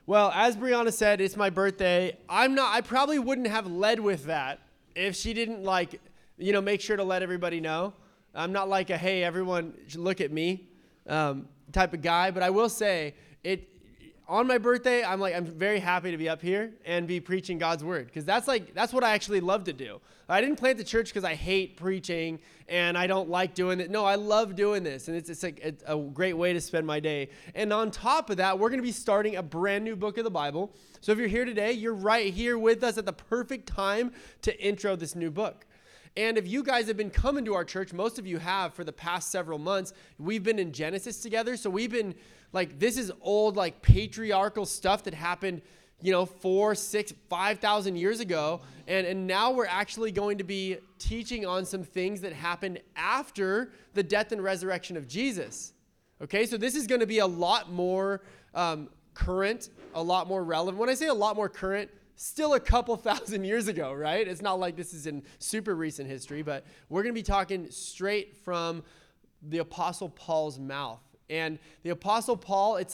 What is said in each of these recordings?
Well, as Brianna said, it's my birthday. I probably wouldn't have led with that if she didn't make sure to let everybody know. I'm not like a, hey, everyone look at me type of guy, but I will say on my birthday, I'm very happy to be up here and be preaching God's word, because that's what I actually love to do. I didn't plant the church because I hate preaching and I don't like doing it. No, I love doing this, and it's a great way to spend my day. And on top of that, we're going to be starting a brand new book of the Bible. So if you're here today, you're right here with us at the perfect time to intro this new book. And if you guys have been coming to our church, most of you have for the past several months, we've been in Genesis together. So we've been this is old, patriarchal stuff that happened, 4, 6, 5,000 years ago. And now we're actually going to be teaching on some things that happened after the death and resurrection of Jesus. Okay, so this is going to be a lot more current, a lot more relevant. When I say a lot more current, still a couple thousand years ago, right? It's not like this is in super recent history, but we're going to be talking straight from the Apostle Paul's mouth. And the Apostle Paul, it's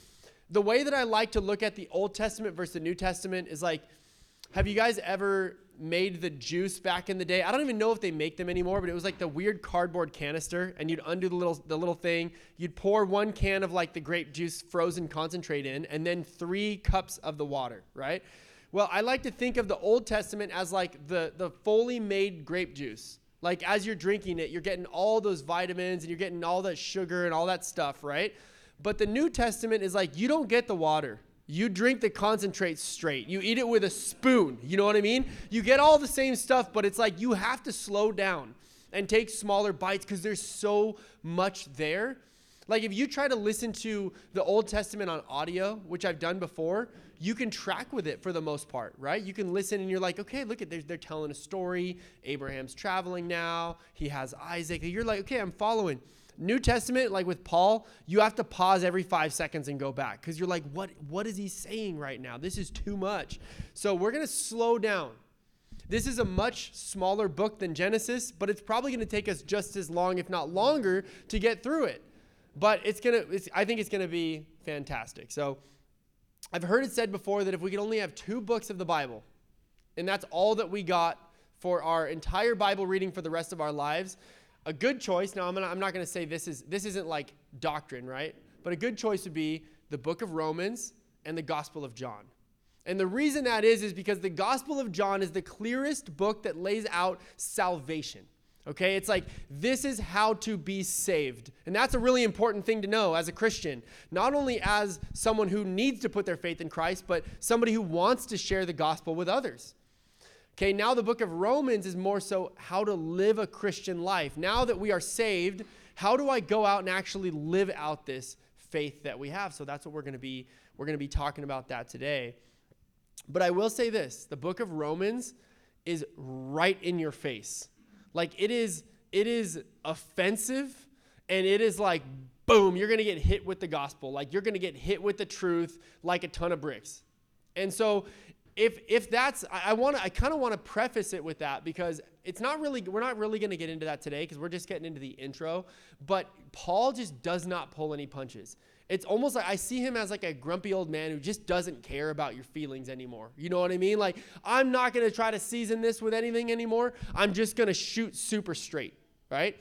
the way that I like to look at the Old Testament versus the New Testament is have you guys ever made the juice back in the day? I don't even know if they make them anymore, but it was the weird cardboard canister, and you'd undo the little thing. You'd pour 1 can of the grape juice frozen concentrate in, and then 3 cups of the water, right? Well, I like to think of the Old Testament as the fully made grape juice. As you're drinking it, you're getting all those vitamins and you're getting all that sugar and all that stuff, right? But the New Testament is you don't get the water. You drink the concentrate straight. You eat it with a spoon. You know what I mean? You get all the same stuff, but it's you have to slow down and take smaller bites because there's so much there. If you try to listen to the Old Testament on audio, which I've done before, you can track with it for the most part, right? You can listen and you're okay, look at they're telling a story. Abraham's traveling now. He has Isaac. You're okay, I'm following. New Testament, with Paul, you have to pause every 5 seconds and go back because you're what is he saying right now? This is too much. So we're going to slow down. This is a much smaller book than Genesis, but it's probably going to take us just as long, if not longer, to get through it. But I think it's going to be fantastic. So I've heard it said before that if we could only have 2 books of the Bible, and that's all that we got for our entire Bible reading for the rest of our lives, a good choice, now I'm not going to say this isn't doctrine, right? But a good choice would be the book of Romans and the Gospel of John. And the reason that is because the Gospel of John is the clearest book that lays out salvation. Okay, it's this is how to be saved. And that's a really important thing to know as a Christian. Not only as someone who needs to put their faith in Christ, but somebody who wants to share the gospel with others. Okay, now the book of Romans is more so how to live a Christian life. Now that we are saved, how do I go out and actually live out this faith that we have? So that's what we're going to be talking about that today. But I will say this, the book of Romans is right in your face. It is offensive, and it is boom, you're going to get hit with the gospel. You're going to get hit with the truth like a ton of bricks. And so if that's, I kind of want to preface it with that because we're not really going to get into that today because we're just getting into the intro, but Paul just does not pull any punches. It's almost I see him as a grumpy old man who just doesn't care about your feelings anymore. You know what I mean? I'm not going to try to season this with anything anymore. I'm just going to shoot super straight, right?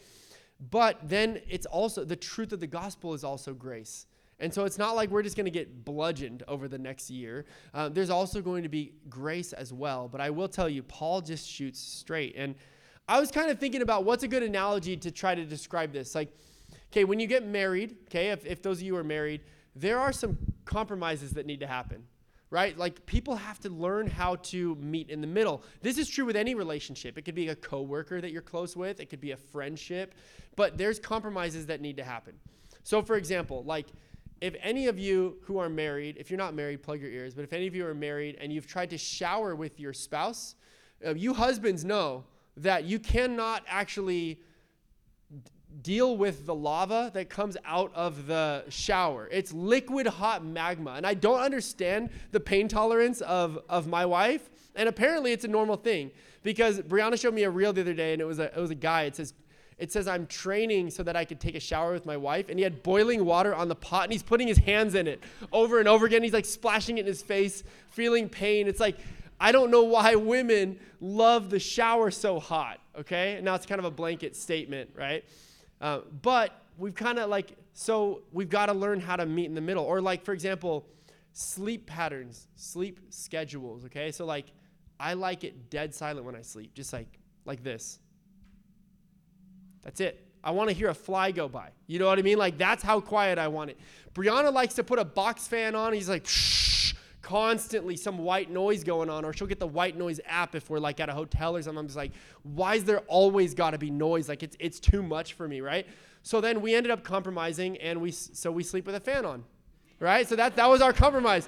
But then it's also, the truth of the gospel is also grace. And so it's not we're just going to get bludgeoned over the next year. There's also going to be grace as well. But I will tell you, Paul just shoots straight. And I was kind of thinking about what's a good analogy to try to describe this. Okay, when you get married, okay, if those of you are married, there are some compromises that need to happen, right? People have to learn how to meet in the middle. This is true with any relationship. It could be a coworker that you're close with. It could be a friendship. But there's compromises that need to happen. So, for example, if any of you who are married, if you're not married, plug your ears, but if any of you are married and you've tried to shower with your spouse, you husbands know that you cannot actually deal with the lava that comes out of the shower. It's liquid hot magma. And I don't understand the pain tolerance of my wife. And apparently it's a normal thing because Brianna showed me a reel the other day and it was a guy. It says, it says, I'm training so that I could take a shower with my wife. And he had boiling water on the pot, and he's putting his hands in it over and over again. He's like splashing it in his face, feeling pain. It's like, I don't know why women love the shower so hot, okay? And now it's kind of a blanket statement, right? But we've kind of like, so we've got to learn how to meet in the middle. Or like, for example, sleep patterns, sleep schedules, okay? So like, I like it dead silent when I sleep, just like this. That's it. I want to hear a fly go by. You know what I mean? Like, that's how quiet I want it. Brianna likes to put a box fan on. He's like, shh, constantly some white noise going on. Or she'll get the white noise app if we're like at a hotel or something. I'm just like, why is there always got to be noise? Like, it's too much for me, right? So then we ended up compromising, and we sleep with a fan on, right? So that was our compromise.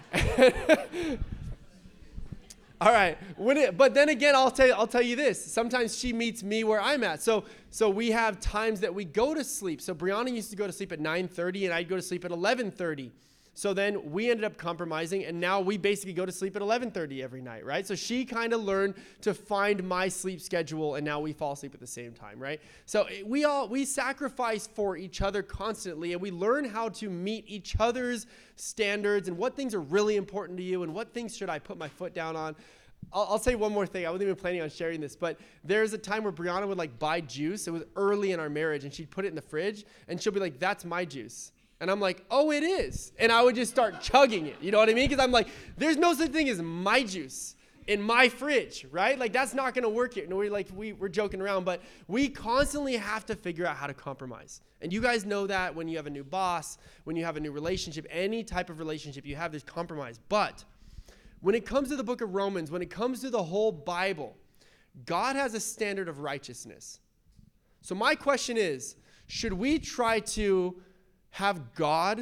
All right. But then again, I'll tell you this. Sometimes she meets me where I'm at. So we have times that we go to sleep. So Brianna used to go to sleep at 9:30, and I'd go to sleep at 11:30. So then we ended up compromising, and now we basically go to sleep at 11:30 every night, right? So she kind of learned to find my sleep schedule, and now we fall asleep at the same time, right? So we sacrifice for each other constantly, and we learn how to meet each other's standards and what things are really important to you and what things should I put my foot down on. I'll say one more thing. I wasn't even planning on sharing this, but there's a time where Brianna would like buy juice. It was early in our marriage, and she'd put it in the fridge, and she'll be like, "That's my juice." And I'm like, "Oh, it is." And I would just start chugging it. You know what I mean? Because I'm like, there's no such thing as my juice in my fridge, right? Like, that's not going to work here. No, we're joking around, but we constantly have to figure out how to compromise. And you guys know that when you have a new boss, when you have a new relationship, any type of relationship you have, there's compromise. But when it comes to the book of Romans, when it comes to the whole Bible, God has a standard of righteousness. So my question is, should we try to have God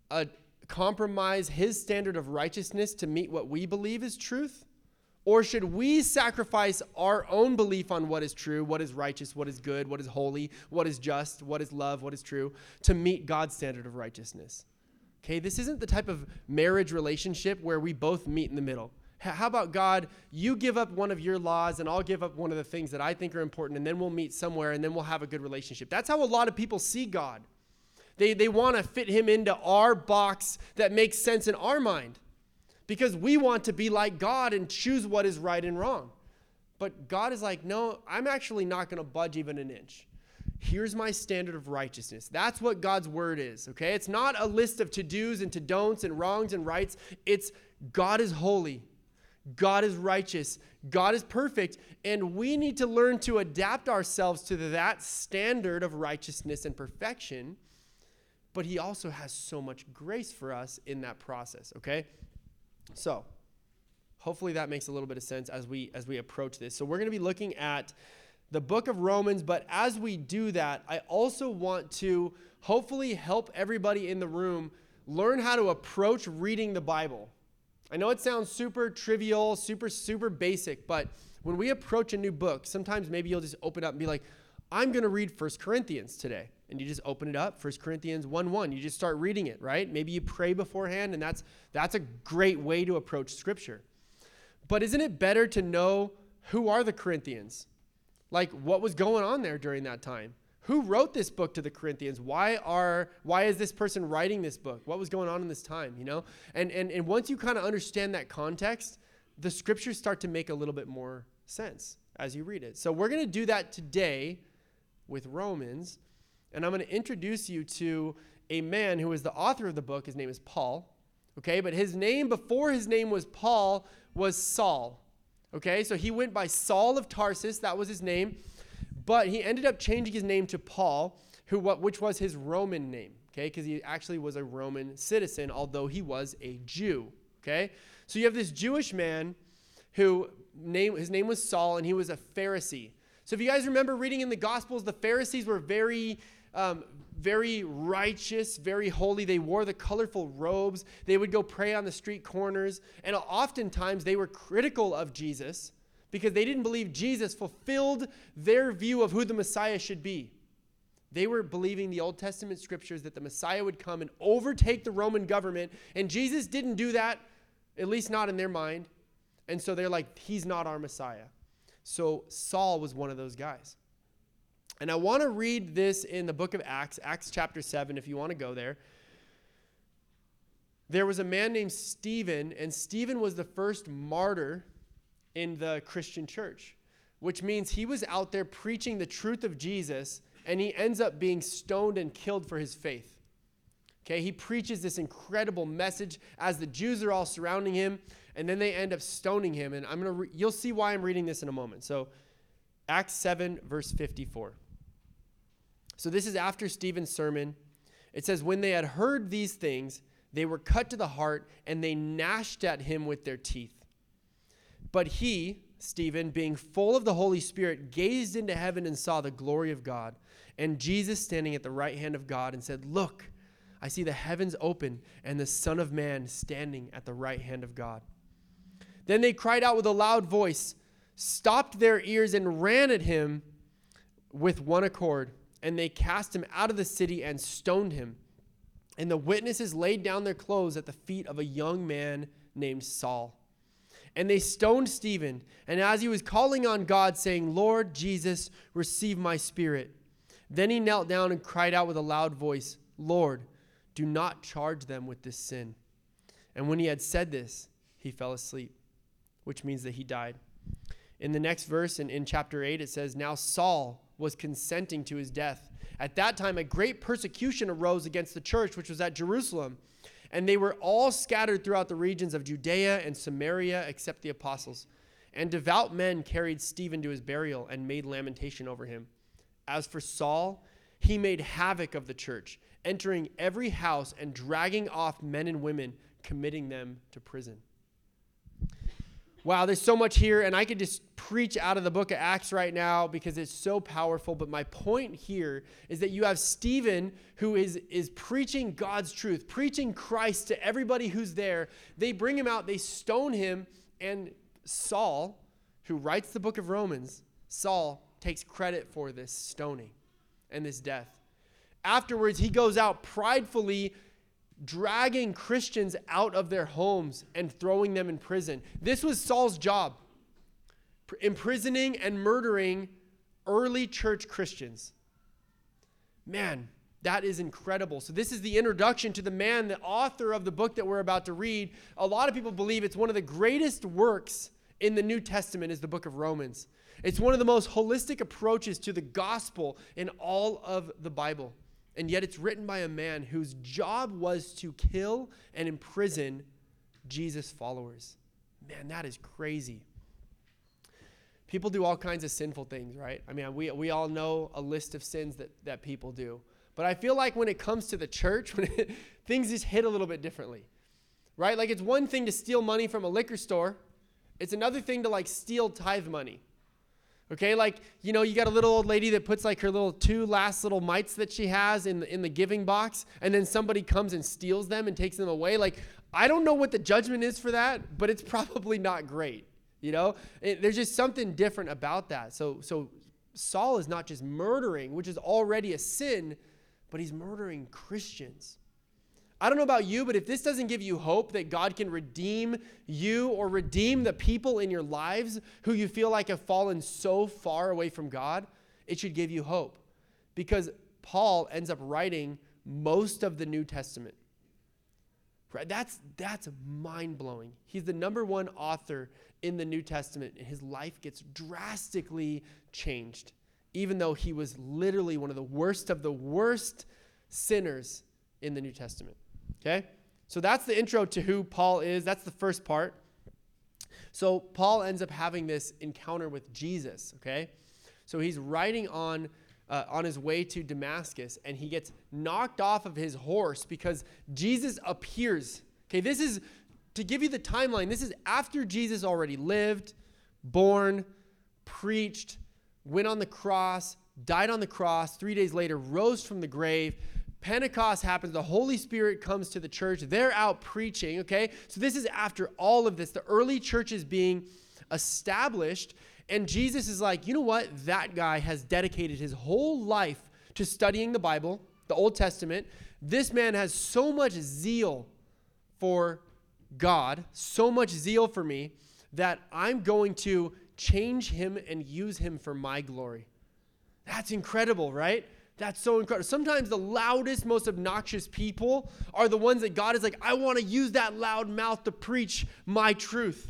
compromise his standard of righteousness to meet what we believe is truth? Or should we sacrifice our own belief on what is true, what is righteous, what is good, what is holy, what is just, what is love, what is true, to meet God's standard of righteousness? Okay, this isn't the type of marriage relationship where we both meet in the middle. How about, God, you give up one of your laws and I'll give up one of the things that I think are important, and then we'll meet somewhere and then we'll have a good relationship. That's how a lot of people see God. They want to fit him into our box that makes sense in our mind because we want to be like God and choose what is right and wrong. But God is like, no, I'm actually not going to budge even an inch. Here's my standard of righteousness. That's what God's word is, okay? It's not a list of to-dos and to-don'ts and wrongs and rights. It's God is holy. God is righteous. God is perfect. And we need to learn to adapt ourselves to that standard of righteousness and perfection. But he also has so much grace for us in that process, okay? So hopefully that makes a little bit of sense as we approach this. So we're going to be looking at the book of Romans, but as we do that, I also want to hopefully help everybody in the room learn how to approach reading the Bible. I know it sounds super trivial, super basic, but when we approach a new book, sometimes maybe you'll just open up and be like, I'm going to read 1 Corinthians today. And you just open it up, 1 Corinthians 1:1. You just start reading it, right? Maybe you pray beforehand, and that's a great way to approach Scripture. But isn't it better to know who are the Corinthians? Like, what was going on there during that time? Who wrote this book to the Corinthians? Why is this person writing this book? What was going on in this time, you know? And once you kind of understand that context, the Scriptures start to make a little bit more sense as you read it. So we're going to do that today with Romans. And I'm going to introduce you to a man who is the author of the book. His name is Paul, okay? But his name, before his name was Paul, was Saul, okay? So he went by Saul of Tarsus. That was his name. But he ended up changing his name to Paul, which was his Roman name, okay? Because he actually was a Roman citizen, although he was a Jew, okay? So you have this Jewish man his name was Saul, and he was a Pharisee. So if you guys remember reading in the Gospels, the Pharisees were very righteous, very holy. They wore the colorful robes. They would go pray on the street corners. And oftentimes they were critical of Jesus because they didn't believe Jesus fulfilled their view of who the Messiah should be. They were believing the Old Testament scriptures that the Messiah would come and overtake the Roman government. And Jesus didn't do that, at least not in their mind. And so they're like, he's not our Messiah. So Saul was one of those guys. And I want to read this in the book of Acts, Acts chapter 7, if you want to go there. There was a man named Stephen, and Stephen was the first martyr in the Christian church, which means he was out there preaching the truth of Jesus, and he ends up being stoned and killed for his faith. Okay, he preaches this incredible message as the Jews are all surrounding him, and then they end up stoning him. And you'll see why I'm reading this in a moment. So, Acts 7, verse 54. So this is after Stephen's sermon. It says, when they had heard these things, they were cut to the heart, and they gnashed at him with their teeth. But he, Stephen, being full of the Holy Spirit, gazed into heaven and saw the glory of God, and Jesus standing at the right hand of God, and said, look, I see the heavens open, and the Son of Man standing at the right hand of God. Then they cried out with a loud voice, stopped their ears, and ran at him with one accord. And they cast him out of the city and stoned him. And the witnesses laid down their clothes at the feet of a young man named Saul. And they stoned Stephen. And as he was calling on God, saying, Lord Jesus, receive my spirit. Then he knelt down and cried out with a loud voice, Lord, do not charge them with this sin. And when he had said this, he fell asleep, which means that he died. In the next verse, in chapter 8, it says, now Saul was consenting to his death. At that time, a great persecution arose against the church, which was at Jerusalem. And they were all scattered throughout the regions of Judea and Samaria, except the apostles. And devout men carried Stephen to his burial and made lamentation over him. As for Saul, he made havoc of the church, entering every house and dragging off men and women, committing them to prison. Wow, there's so much here, and I could just preach out of the book of Acts right now because it's so powerful. But my point here is that you have Stephen who is preaching God's truth, preaching Christ to everybody who's there. They bring him out, they stone him, and Saul, who writes the book of Romans, Saul takes credit for this stoning and this death. Afterwards, he goes out pridefully dragging Christians out of their homes and throwing them in prison. This was Saul's job, imprisoning and murdering early church Christians. Man, that is incredible. So this is the introduction to the man, the author of the book that we're about to read. A lot of people believe it's one of the greatest works in the New Testament is the book of Romans. It's one of the most holistic approaches to the gospel in all of the Bible. And yet it's written by a man whose job was to kill and imprison Jesus' followers. Man, that is crazy. People do all kinds of sinful things, right? I mean, we all know a list of sins that people do. But I feel like when it comes to the church, things just hit a little bit differently, right? Like it's one thing to steal money from a liquor store. It's another thing to like steal tithe money. Okay, like, you got a little old lady that puts like her little 2 last little mites that she has in the giving box, and then somebody comes and steals them and takes them away. Like, I don't know what the judgment is for that, but it's probably not great. There's just something different about that. So Saul is not just murdering, which is already a sin, but he's murdering Christians. I don't know about you, but if this doesn't give you hope that God can redeem you or redeem the people in your lives who you feel like have fallen so far away from God, it should give you hope. Because Paul ends up writing most of the New Testament. Right? That's mind-blowing. He's the number one author in the New Testament, and his life gets drastically changed, even though he was literally one of the worst sinners in the New Testament. Okay? So that's the intro to who Paul is. That's the first part. So Paul ends up having this encounter with Jesus, okay? So he's riding on his way to Damascus, and he gets knocked off of his horse because Jesus appears. Okay, this is, to give you the timeline, this is after Jesus already lived, born, preached, went on the cross, died on the cross, 3 days later, rose from the grave. Pentecost happens. The Holy Spirit comes to the church. They're out preaching, okay? So this is after all of this. The early church is being established, and Jesus is like, you know what? That guy has dedicated his whole life to studying the Bible, the Old Testament. This man has so much zeal for God, so much zeal for me, that I'm going to change him and use him for my glory. That's incredible, right? That's so incredible. Sometimes the loudest, most obnoxious people are the ones that God is like, I want to use that loud mouth to preach my truth.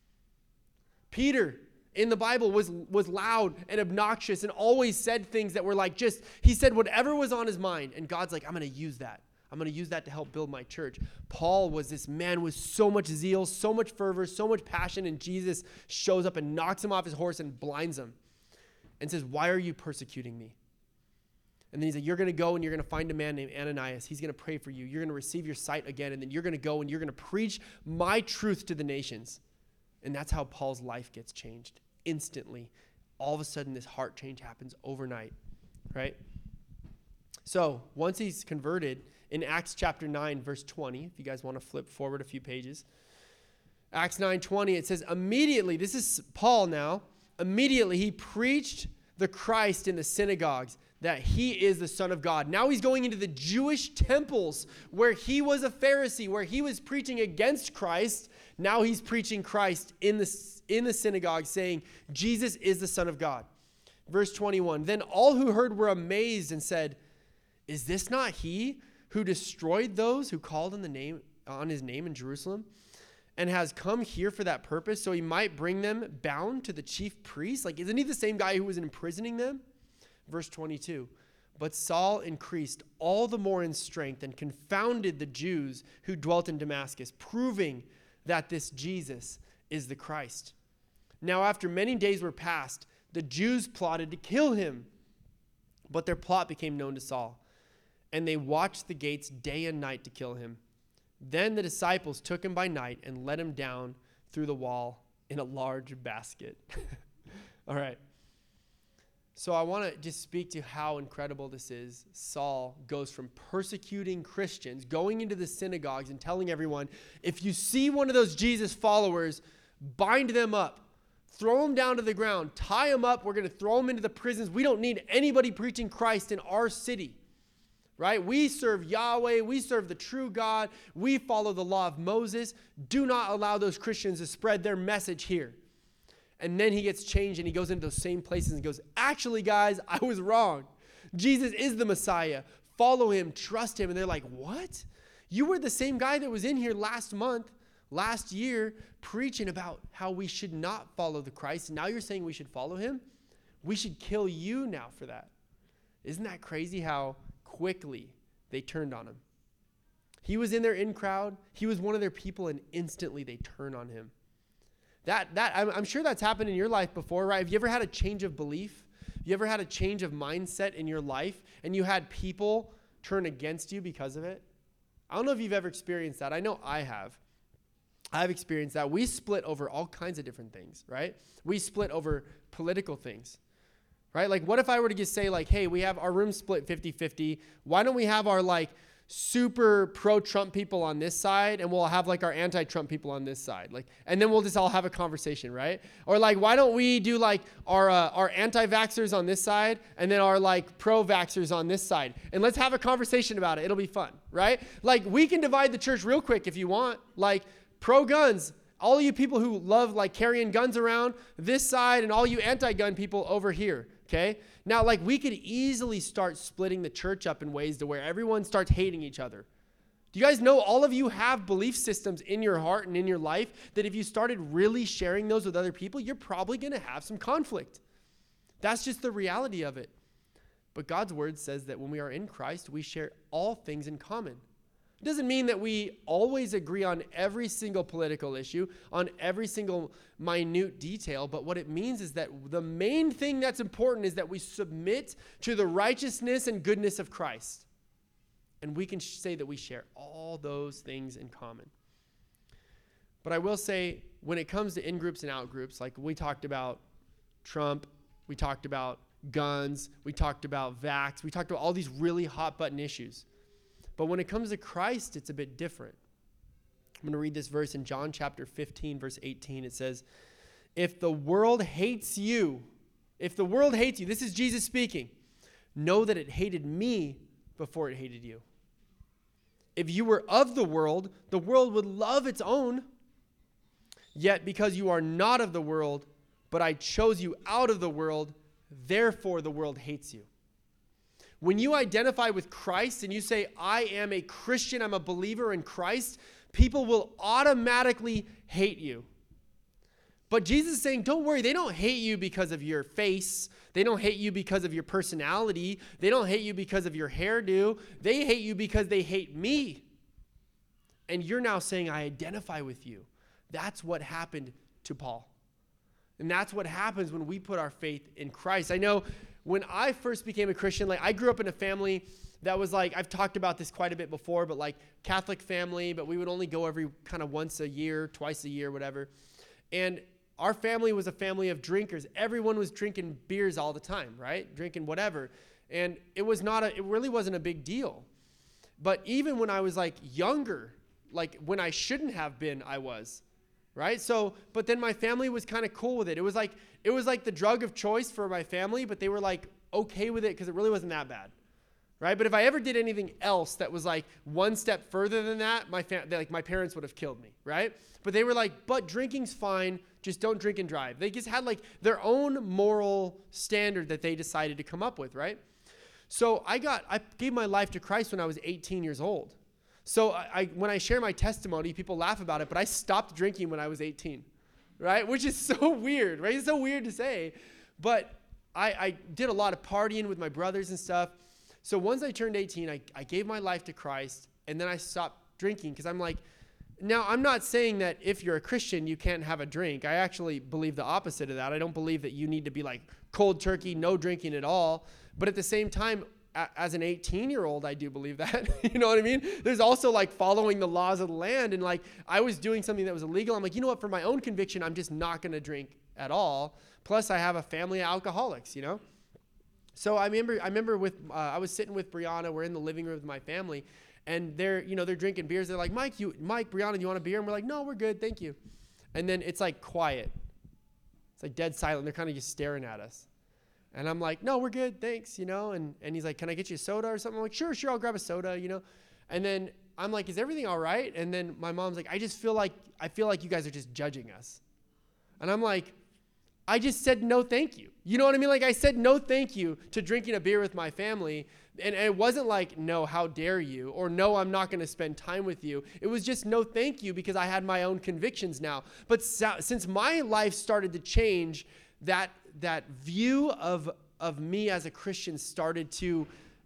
Peter in the Bible was loud and obnoxious and always said things that were like he said whatever was on his mind. And God's like, I'm going to use that. I'm going to use that to help build my church. Paul was this man with so much zeal, so much fervor, so much passion, and Jesus shows up and knocks him off his horse and blinds him and says, why are you persecuting me? And then he's like, you're going to go and you're going to find a man named Ananias. He's going to pray for you. You're going to receive your sight again, and then you're going to go and you're going to preach my truth to the nations. And that's how Paul's life gets changed instantly. All of a sudden, this heart change happens overnight, right? So once he's converted, in Acts chapter 9, verse 20, if you guys want to flip forward a few pages, Acts 9:20, it says, immediately, this is Paul now, immediately he preached the Christ in the synagogues, that he is the Son of God. Now he's going into the Jewish temples where he was a Pharisee, where he was preaching against Christ. Now he's preaching Christ in the synagogue, saying, Jesus is the Son of God. Verse 21, then all who heard were amazed and said, is this not he who destroyed those who called on his name in Jerusalem, and has come here for that purpose, so he might bring them bound to the chief priests? Like, isn't he the same guy who was imprisoning them? Verse 22, but Saul increased all the more in strength and confounded the Jews who dwelt in Damascus, proving that this Jesus is the Christ. Now, after many days were passed, the Jews plotted to kill him, but their plot became known to Saul, and they watched the gates day and night to kill him. Then the disciples took him by night and let him down through the wall in a large basket. All right. So I want to just speak to how incredible this is. Saul goes from persecuting Christians, going into the synagogues and telling everyone, if you see one of those Jesus followers, bind them up, throw them down to the ground, tie them up. We're going to throw them into the prisons. We don't need anybody preaching Christ in our city. Right? We serve Yahweh. We serve the true God. We follow the law of Moses. Do not allow those Christians to spread their message here. And then he gets changed and he goes into those same places and goes, actually, guys, I was wrong. Jesus is the Messiah. Follow him. Trust him. And they're like, what? You were the same guy that was in here last month, last year, preaching about how we should not follow the Christ. And now you're saying we should follow him? We should kill you now for that. Isn't that crazy how quickly they turned on him? He was in their in crowd. He was one of their people, and instantly they turn on him. I'm sure that's happened in your life before, right? Have you ever had a change of belief? Have you ever had a change of mindset in your life, and you had people turn against you because of it? I don't know if you've ever experienced that. I know I have. I've experienced that. We split over all kinds of different things, right? We split over political things. Right? Like, what if I were to just say, like, hey, we have our room split 50-50. Why don't we have our, like, super pro-Trump people on this side, and we'll have, like, our anti-Trump people on this side. Like, and then we'll just all have a conversation, right? Or, like, why don't we do, like, our anti-vaxxers on this side, and then our, like, pro-vaxxers on this side? And let's have a conversation about it. It'll be fun, right? Like, we can divide the church real quick if you want. Like, pro-guns, all you people who love, like, carrying guns around this side, and all you anti-gun people over here. Okay? Now, like, we could easily start splitting the church up in ways to where everyone starts hating each other. Do you guys know all of you have belief systems in your heart and in your life that if you started really sharing those with other people, you're probably going to have some conflict. That's just the reality of it. But God's word says that when we are in Christ, we share all things in common. It doesn't mean that we always agree on every single political issue, on every single minute detail, but what it means is that the main thing that's important is that we submit to the righteousness and goodness of Christ. And we can say that we share all those things in common. But I will say, when it comes to in-groups and out-groups, like we talked about Trump, we talked about guns, we talked about vax, we talked about all these really hot-button issues. But when it comes to Christ, it's a bit different. I'm going to read this verse in John chapter 15, verse 18. It says, if the world hates you, this is Jesus speaking, know that it hated me before it hated you. If you were of the world would love its own. Yet because you are not of the world, but I chose you out of the world, therefore the world hates you. When you identify with Christ and you say, I am a Christian, I'm a believer in Christ, people will automatically hate you. But Jesus is saying, don't worry, they don't hate you because of your face. They don't hate you because of your personality. They don't hate you because of your hairdo. They hate you because they hate me. And you're now saying, I identify with you. That's what happened to Paul. And that's what happens when we put our faith in Christ. I know when I first became a Christian, like I grew up in a family that was like, I've talked about this quite a bit before, but like Catholic family, but we would only go every kind of once a year, twice a year, whatever. And our family was a family of drinkers. Everyone was drinking beers all the time, right? Drinking whatever. And it really wasn't a big deal. But even when I was like younger, like when I shouldn't have been, I was, right? So, but then my family was kind of cool with it. It was like the drug of choice for my family, but they were like okay with it because it really wasn't that bad, right? But if I ever did anything else that was like one step further than that, my parents would have killed me, right? But they were like, but drinking's fine. Just don't drink and drive. They just had like their own moral standard that they decided to come up with, right? So I gave my life to Christ when I was 18 years old. So when I share my testimony, people laugh about it, but I stopped drinking when I was 18, right? Which is so weird, right? It's so weird to say, but I did a lot of partying with my brothers and stuff. So once I turned 18, I gave my life to Christ, and then I stopped drinking because I'm like, now, I'm not saying that if you're a Christian, you can't have a drink. I actually believe the opposite of that. I don't believe that you need to be like cold turkey, no drinking at all. But at the same time, as an 18-year-old, I do believe that. You know what I mean? There's also like following the laws of the land. And like I was doing something that was illegal. I'm like, you know what? For my own conviction, I'm just not going to drink at all. Plus, I have a family of alcoholics, you know? So I remember I was sitting with Brianna. We're in the living room with my family. And they're drinking beers. They're like, Mike, Brianna, do you want a beer? And we're like, no, we're good. Thank you. And then it's like quiet. It's like dead silent. They're kind of just staring at us. And I'm like, no, we're good. Thanks. And he's like, can I get you a soda or something? I'm like, sure. I'll grab a soda, And then I'm like, is everything all right? And then my mom's like, I feel like you guys are just judging us. And I'm like, I just said no thank you. You know what I mean? Like I said no thank you to drinking a beer with my family. And it wasn't like, no, how dare you? Or no, I'm not going to spend time with you. It was just no thank you because I had my own convictions now. But since my life started to change, that view of me as a Christian started to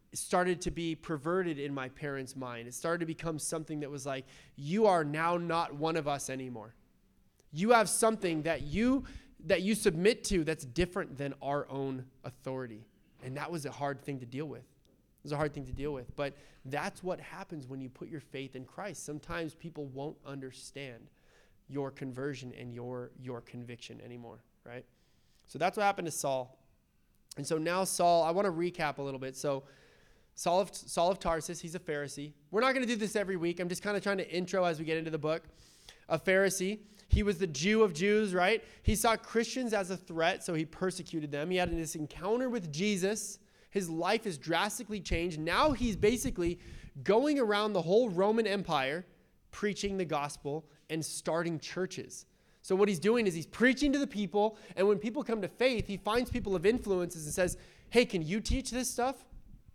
be perverted in my parents' mind. It started to become something that was like, you are now not one of us anymore. You have something that you submit to that's different than our own authority. And that was a hard thing to deal with. It was a hard thing to deal with. But that's what happens when you put your faith in Christ. Sometimes people won't understand your conversion and your conviction anymore, right? So that's what happened to Saul. And so now Saul, I want to recap a little bit. So Saul of Tarsus, he's a Pharisee. We're not going to do this every week. I'm just kind of trying to intro as we get into the book. A Pharisee. He was the Jew of Jews, right? He saw Christians as a threat, so he persecuted them. He had this encounter with Jesus. His life is drastically changed. Now he's basically going around the whole Roman Empire, preaching the gospel and starting churches. So what he's doing is he's preaching to the people, and when people come to faith, he finds people of influences and says, hey, can you teach this stuff?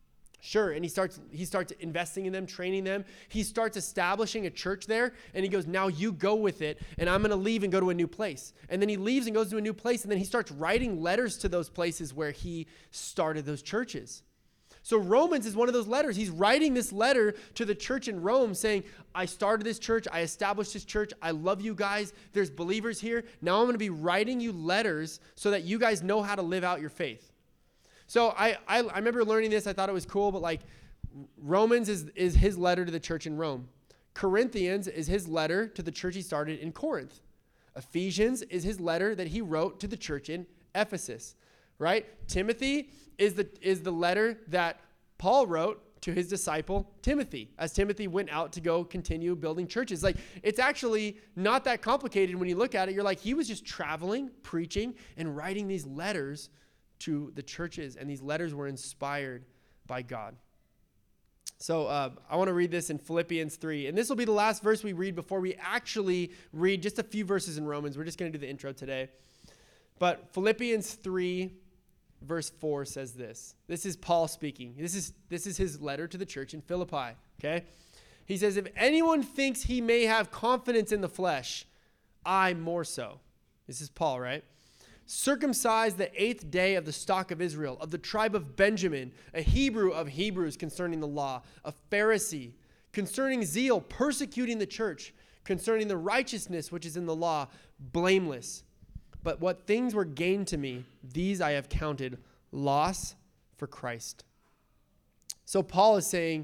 Sure. And he starts investing in them, training them. He starts establishing a church there, and he goes, now you go with it, and I'm going to leave and go to a new place. And then he leaves and goes to a new place, and then he starts writing letters to those places where he started those churches. So Romans is one of those letters. He's writing this letter to the church in Rome saying, I started this church. I established this church. I love you guys. There's believers here. Now I'm going to be writing you letters so that you guys know how to live out your faith. So I remember learning this. I thought it was cool, but like Romans is his letter to the church in Rome. Corinthians is his letter to the church he started in Corinth. Ephesians is his letter that he wrote to the church in Ephesus, right? Timothy is the letter that Paul wrote to his disciple Timothy as Timothy went out to go continue building churches. Like it's actually not that complicated when you look at it. You're like, he was just traveling, preaching, and writing these letters to the churches, and these letters were inspired by God. So I want to read this in Philippians 3, and this will be the last verse we read before we actually read just a few verses in Romans. We're just going to do the intro today. But Philippians 3, verse 4 says this. This is Paul speaking. This is his letter to the church in Philippi, okay? He says, if anyone thinks he may have confidence in the flesh, I more so. This is Paul, right? Circumcised the 8th day of the stock of Israel, of the tribe of Benjamin, a Hebrew of Hebrews concerning the law, a Pharisee, concerning zeal, persecuting the church, concerning the righteousness which is in the law, blameless. But what things were gained to me, these I have counted loss for Christ. So Paul is saying,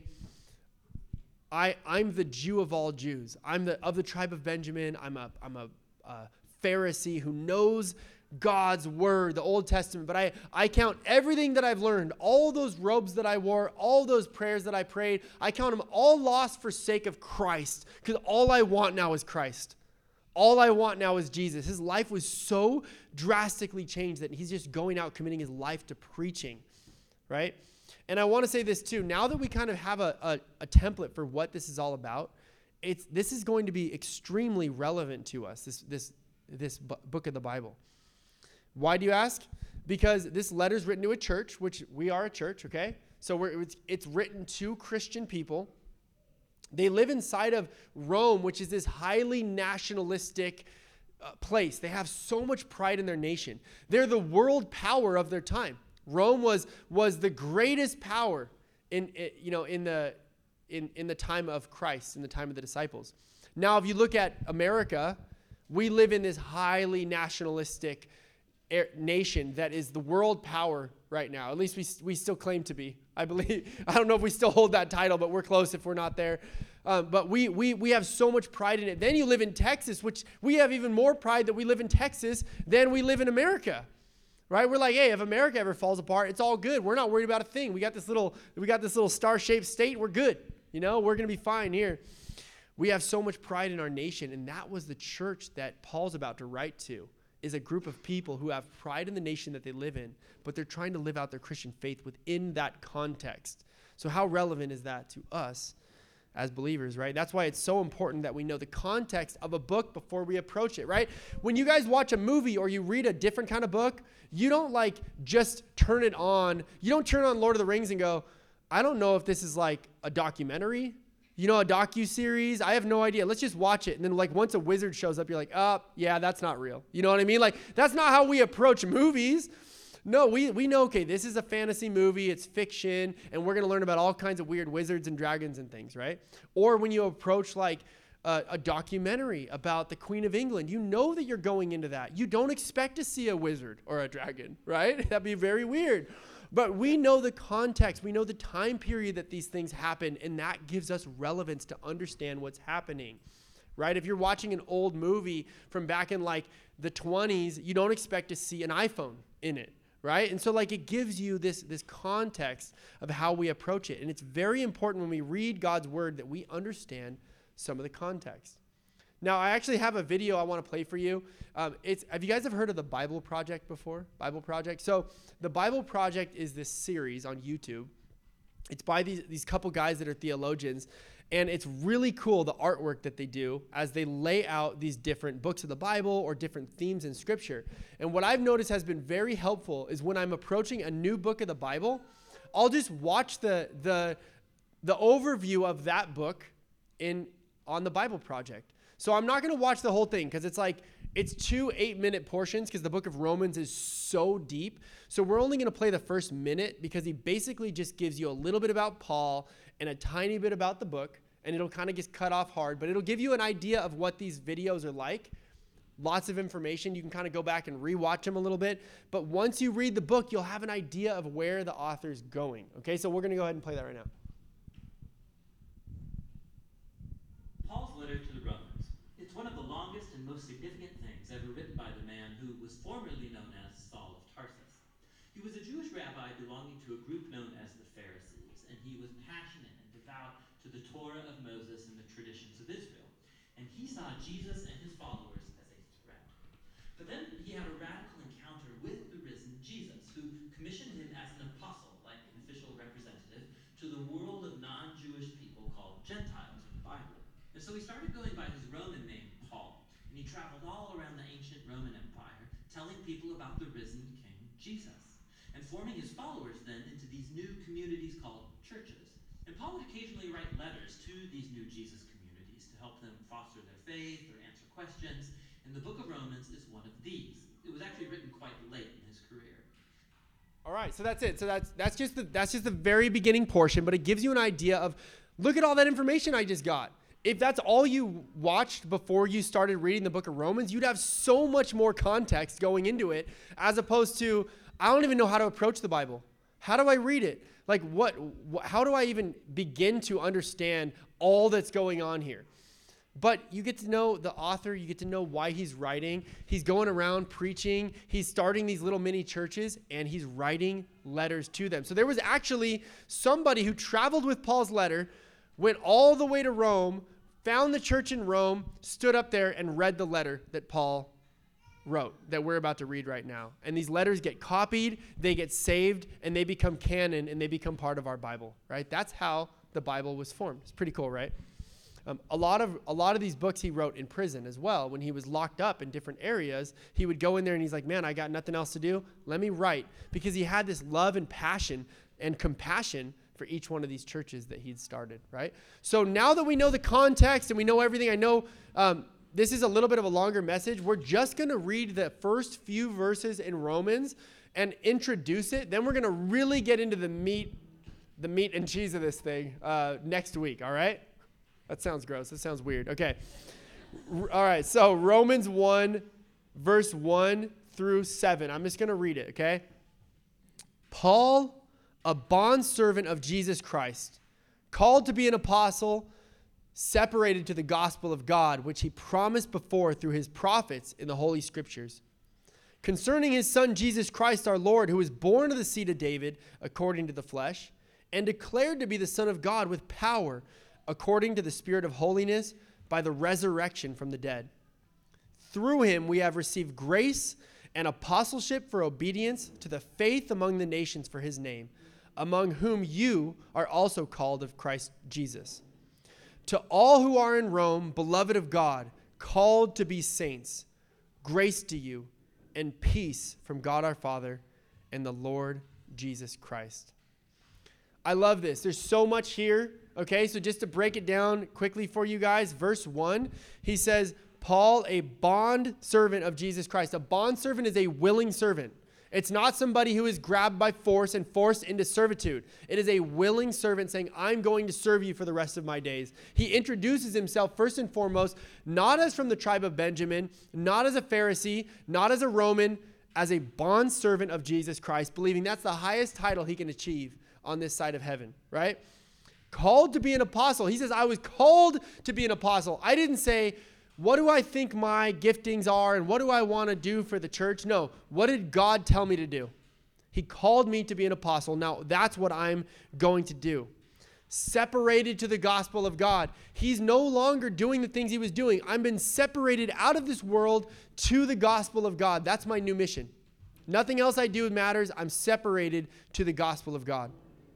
I'm the Jew of all Jews. I'm of the tribe of Benjamin. I'm a Pharisee who knows God's word, the Old Testament. But I count everything that I've learned, all those robes that I wore, all those prayers that I prayed, I count them all lost for sake of Christ, because all I want now is Christ. All I want now is Jesus. His life was so drastically changed that he's just going out committing his life to preaching, right? And I want to say this too. Now that we kind of have a template for what this is all about, this is going to be extremely relevant to us, this book of the Bible. Why do you ask? Because this letter is written to a church, which we are a church, okay? So it's written to Christian people. They live inside of Rome, which is this highly nationalistic place. They have so much pride in their nation. They're the world power of their time. Rome was the greatest power in the time of Christ, in the time of the disciples. Now, if you look at America, we live in this highly nationalistic nation that is the world power right now. At least we still claim to be. I believe. I don't know if we still hold that title, but we're close if we're not there. But we have so much pride in it. Then you live in Texas, which we have even more pride that we live in Texas than we live in America. Right? We're like, hey, if America ever falls apart, it's all good. We're not worried about a thing. We got this little star-shaped state. We're good. We're going to be fine here. We have so much pride in our nation, and that was the church that Paul's about to write to, is a group of people who have pride in the nation that they live in, but they're trying to live out their Christian faith within that context. So how relevant is that to us as believers, right? That's why it's so important that we know the context of a book before we approach it, right? When you guys watch a movie or you read a different kind of book, you don't just turn it on. You don't turn on Lord of the Rings and go, I don't know if this is like a documentary, a docu-series. I have no idea. Let's just watch it. And then once a wizard shows up, you're like, oh, yeah, that's not real. You know what I mean? That's not how we approach movies. No, we know, okay, this is a fantasy movie, it's fiction, and we're going to learn about all kinds of weird wizards and dragons and things, right? Or when you approach a documentary about the Queen of England, you know that you're going into that. You don't expect to see a wizard or a dragon, right? That'd be very weird. But we know the context, we know the time period that these things happen, and that gives us relevance to understand what's happening, right? If you're watching an old movie from back in the 20s, you don't expect to see an iPhone in it. Right? And so it gives you this context of how we approach it. And it's very important when we read God's word that we understand some of the context. Now, I actually have a video I want to play for you. Have you guys ever heard of the Bible Project before? Bible Project? So the Bible Project is this series on YouTube. It's by these couple guys that are theologians. And it's really cool, the artwork that they do as they lay out these different books of the Bible or different themes in Scripture. And what I've noticed has been very helpful is when I'm approaching a new book of the Bible, I'll just watch the overview of that book on the Bible Project. So I'm not going to watch the whole thing because it's 2 8-minute portions because the book of Romans is so deep. So we're only going to play the first minute because he basically just gives you a little bit about Paul and a tiny bit about the book, and it'll kind of get cut off hard, but it'll give you an idea of what these videos are like. Lots of information. You can kind of go back and rewatch them a little bit, but once you read the book, you'll have an idea of where the author's going. Okay, so we're going to go ahead and play that right now. Paul's letter to the Romans. It's one of the longest and most significant things ever written by the man who was formerly known as Saul of Tarsus. He was a Jewish rabbi belonging to a group known as the Pharisees, and he was passionate and devout to the Torah of Moses and the traditions of Israel. And he saw Jesus and his followers as a threat. But then he had a radical encounter with the risen Jesus, who commissioned him as an apostle, like an official representative, to the world of non-Jewish people called Gentiles in the Bible. And so he started going by his Roman name, Paul, and he traveled all around the ancient Roman Empire, telling people about the risen King Jesus. And forming his followers then into these new communities called churches. And Paul would occasionally write letters to these new Jesus communities to help them foster their faith or answer questions, and the book of Romans is one of these. It was actually written quite late in his career. All right, so that's it. So that's just the very beginning portion, but it gives you an idea of, look at all that information I just got. If that's all you watched before you started reading the book of Romans, you'd have so much more context going into it, as opposed to, I don't even know how to approach the Bible. How do I read it? Like how do I even begin to understand all that's going on here? But you get to know the author. You get to know why he's writing. He's going around preaching. He's starting these little mini churches, and he's writing letters to them. So there was actually somebody who traveled with Paul's letter, went all the way to Rome, found the church in Rome, stood up there and read the letter that Paul wrote, that we're about to read right now. And these letters get copied, they get saved, and they become canon, and they become part of our Bible, right? That's how the Bible was formed. It's pretty cool, right? A lot of these books he wrote in prison as well. When he was locked up in different areas, he would go in there and he's like, man, I got nothing else to do. Let me write. Because he had this love and passion and compassion for each one of these churches that he'd started, right? So now that we know the context and we know everything, I know this is a little bit of a longer message. We're just going to read the first few verses in Romans and introduce it. Then we're going to really get into the meat and cheese of this thing next week, all right? That sounds gross. That sounds weird. Okay. All right, so Romans 1, verse 1 through 7. I'm just going to read it, okay? Paul, a bondservant of Jesus Christ, called to be an apostle, separated to the gospel of God, which he promised before through his prophets in the Holy Scriptures, concerning his Son Jesus Christ our Lord, who was born of the seed of David according to the flesh, and declared to be the Son of God with power, according to the Spirit of holiness, by the resurrection from the dead. Through him we have received grace and apostleship for obedience to the faith among the nations for his name, among whom you are also called of Christ Jesus. To all who are in Rome, beloved of God, called to be saints, grace to you and peace from God our Father and the Lord Jesus Christ. I love this. There's so much here. Okay, so just to break it down quickly for you guys, verse 1, he says, Paul, a bond servant of Jesus Christ. A bond servant is a willing servant. It's not somebody who is grabbed by force and forced into servitude. It is a willing servant saying, I'm going to serve you for the rest of my days. He introduces himself first and foremost, not as from the tribe of Benjamin, not as a Pharisee, not as a Roman, as a bond servant of Jesus Christ, believing that's the highest title he can achieve on this side of heaven, right? Called to be an apostle. He says, I was called to be an apostle. I didn't say, what do I think my giftings are and what do I want to do for the church? No, what did God tell me to do? He called me to be an apostle. Now, that's what I'm going to do. Separated to the gospel of God. He's no longer doing the things he was doing. I've been separated out of this world to the gospel of God. That's my new mission. Nothing else I do matters. I'm separated to the gospel of God.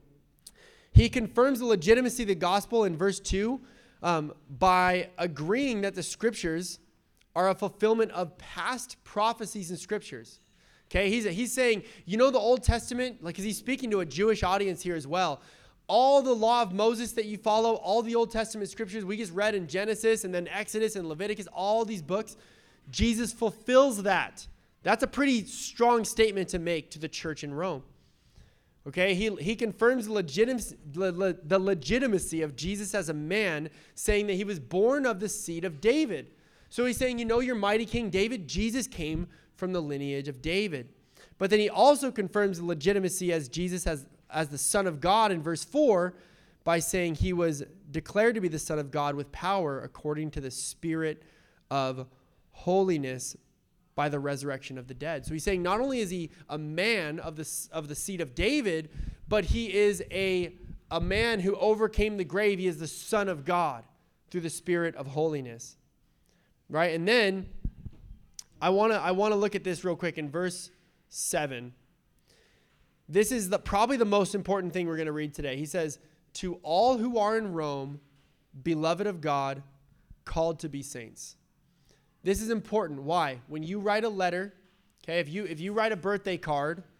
He confirms the legitimacy of the gospel in verse 2 by agreeing that the scriptures are a fulfillment of past prophecies and scriptures. Okay, he's saying, you know the Old Testament, like, because he's speaking to a Jewish audience here as well. All the law of Moses that you follow, all the Old Testament scriptures we just read in Genesis and then Exodus and Leviticus, all these books, Jesus fulfills that. That's a pretty strong statement to make to the church in Rome. Okay, he confirms the legitimacy of Jesus as a man, saying that he was born of the seed of David. So he's saying, you know your mighty King David? Jesus came from the lineage of David. But then he also confirms the legitimacy as Jesus as the Son of God in verse 4 by saying he was declared to be the Son of God with power according to the Spirit of holiness by the resurrection of the dead. So he's saying not only is he a man of the seed of David, but he is a man who overcame the grave. He is the Son of God through the Spirit of holiness. Right? And then I want to look at this real quick in verse 7. This is probably the most important thing we're going to read today. He says, to all who are in Rome, beloved of God, called to be saints. This is important. Why? When you write a letter, okay, if you write a birthday card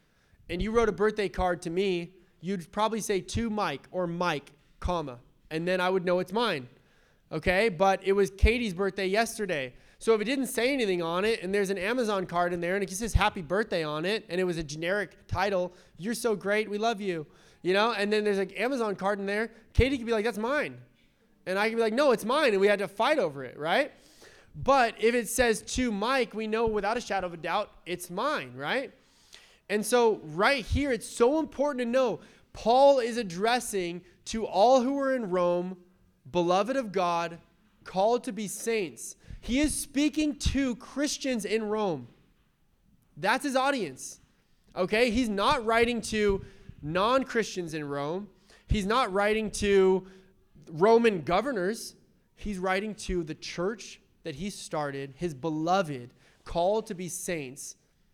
and you wrote a birthday card to me, you'd probably say to Mike or Mike, comma, and then I would know it's mine. Okay? But it was Katie's birthday yesterday. So if it didn't say anything on it and there's an Amazon card in there and it just says happy birthday on it and it was a generic title, you're so great, we love you. You know, and then there's an Amazon card in there, Katie could be like, that's mine. And I could be like, no, it's mine. And we had to fight over it, right? But if it says to Mike, we know without a shadow of a doubt, it's mine, right? And so right here, it's so important to know, Paul is addressing to all who are in Rome, beloved of God, called to be saints. He is speaking to Christians in Rome. That's his audience. Okay? He's not writing to non-Christians in Rome. He's not writing to Roman governors. He's writing to the church that he started, his beloved, called to be saints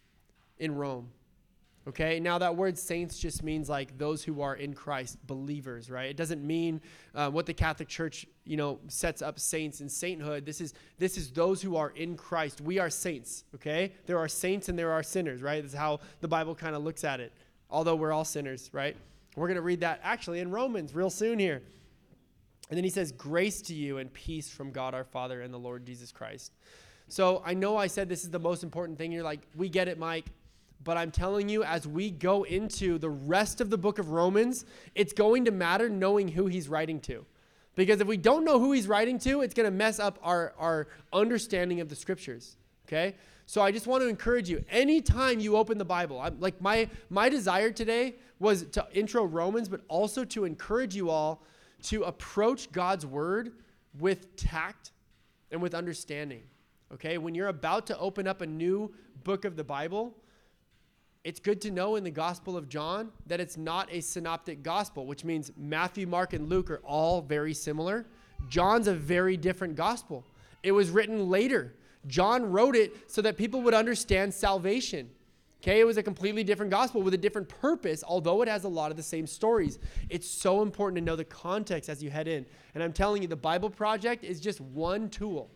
in Rome. Okay, now that word saints just means like those who are in Christ, believers, right? It doesn't mean what the Catholic Church, sets up saints and sainthood. This is those who are in Christ. We are saints, okay? There are saints and there are sinners, right? This is how the Bible kind of looks at it, although we're all sinners, right? We're going to read that actually in Romans real soon here. And then he says, grace to you and peace from God our Father and the Lord Jesus Christ. So I know I said this is the most important thing. You're like, we get it, Mike. But I'm telling you, as we go into the rest of the book of Romans, it's going to matter knowing who he's writing to. Because if we don't know who he's writing to, it's going to mess up our understanding of the scriptures, okay? So I just want to encourage you, anytime you open the Bible, my desire today was to intro Romans, but also to encourage you all to approach God's word with tact and with understanding, okay? When you're about to open up a new book of the Bible, it's good to know in the Gospel of John that it's not a synoptic gospel, which means Matthew, Mark, and Luke are all very similar. John's a very different gospel. It was written later. John wrote it so that people would understand salvation. Okay, it was a completely different gospel with a different purpose, although it has a lot of the same stories. It's so important to know the context as you head in. And I'm telling you, the Bible Project is just one tool.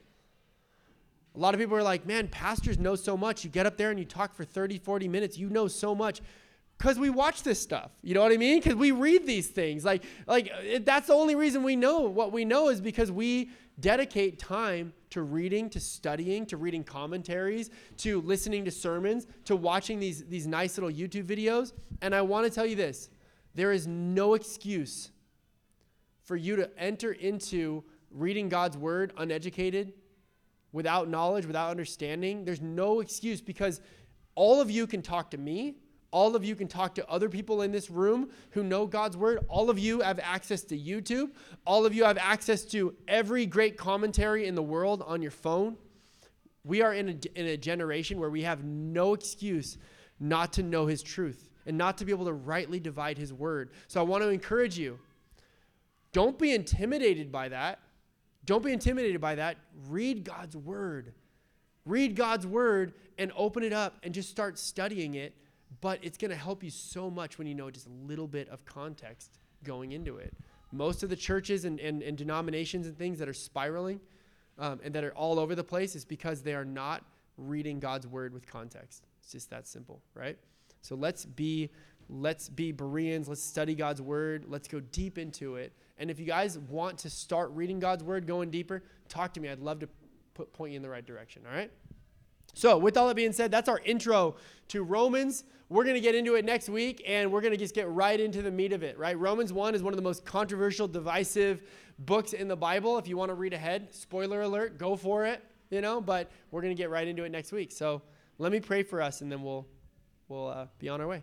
A lot of people are like, man, pastors know so much. You get up there and you talk for 30, 40 minutes. You know so much. Because we watch this stuff. You know what I mean? Because we read these things. That's the only reason we know what we know is because we dedicate time to reading, to studying, to reading commentaries, to listening to sermons, to watching these nice little YouTube videos. And I want to tell you this. There is no excuse for you to enter into reading God's word uneducated, without knowledge, without understanding. There's no excuse because all of you can talk to me. All of you can talk to other people in this room who know God's word. All of you have access to YouTube. All of you have access to every great commentary in the world on your phone. We are in a generation where we have no excuse not to know his truth and not to be able to rightly divide his word. So I want to encourage you, don't be intimidated by that. Don't be intimidated by that. Read God's word. Read God's word and open it up and just start studying it. But it's going to help you so much when you know just a little bit of context going into it. Most of the churches and denominations and things that are spiraling and that are all over the place is because they are not reading God's word with context. It's just that simple, right? So let's be Bereans. Let's study God's word. Let's go deep into it. And if you guys want to start reading God's word, going deeper, talk to me. I'd love to point you in the right direction, all right? So with all that being said, that's our intro to Romans. We're going to get into it next week, and we're going to just get right into the meat of it, right? Romans 1 is one of the most controversial, divisive books in the Bible. If you want to read ahead, spoiler alert, go for it, but we're going to get right into it next week. So let me pray for us, and then we'll be on our way.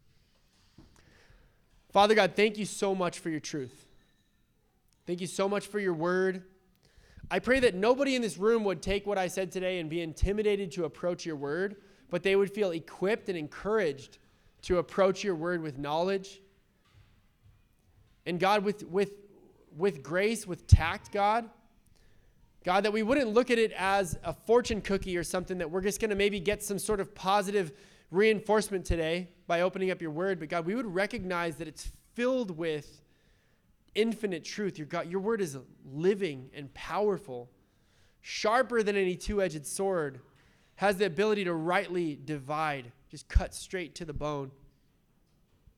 Father God, thank you so much for your truth. Thank you so much for your word. I pray that nobody in this room would take what I said today and be intimidated to approach your word, but they would feel equipped and encouraged to approach your word with knowledge. And God, with grace, with tact, God, that we wouldn't look at it as a fortune cookie or something that we're just going to maybe get some sort of positive reinforcement today by opening up your word, but God, we would recognize that it's filled with infinite truth. Your word is living and powerful, sharper than any two-edged sword, has the ability to rightly divide, just cut straight to the bone.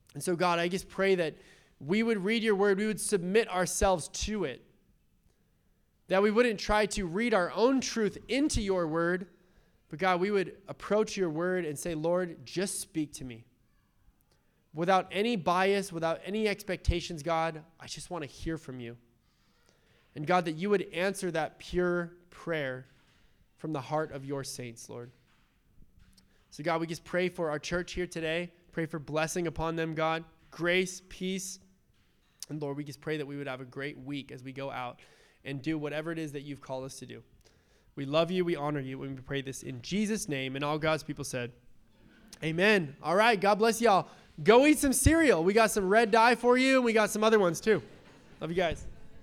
And so, God, I just pray that we would read your word, we would submit ourselves to it, that we wouldn't try to read our own truth into your word, but God, we would approach your word and say, Lord, just speak to me. Without any bias, without any expectations, God, I just want to hear from you. And God, that you would answer that pure prayer from the heart of your saints, Lord. So God, we just pray for our church here today. Pray for blessing upon them, God. Grace, peace. And Lord, we just pray that we would have a great week as we go out and do whatever it is that you've called us to do. We love you. We honor you. And we pray this in Jesus' name. And all God's people said, amen. All right. God bless y'all. Go eat some cereal. We got some red dye for you. And we got some other ones too. Love you guys.